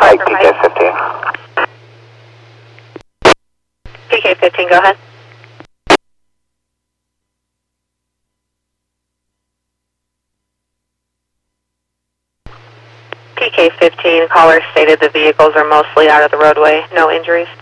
Hi, PK-15. PK-15, go ahead. PK-15, caller stated the vehicles are mostly out of the roadway, no injuries.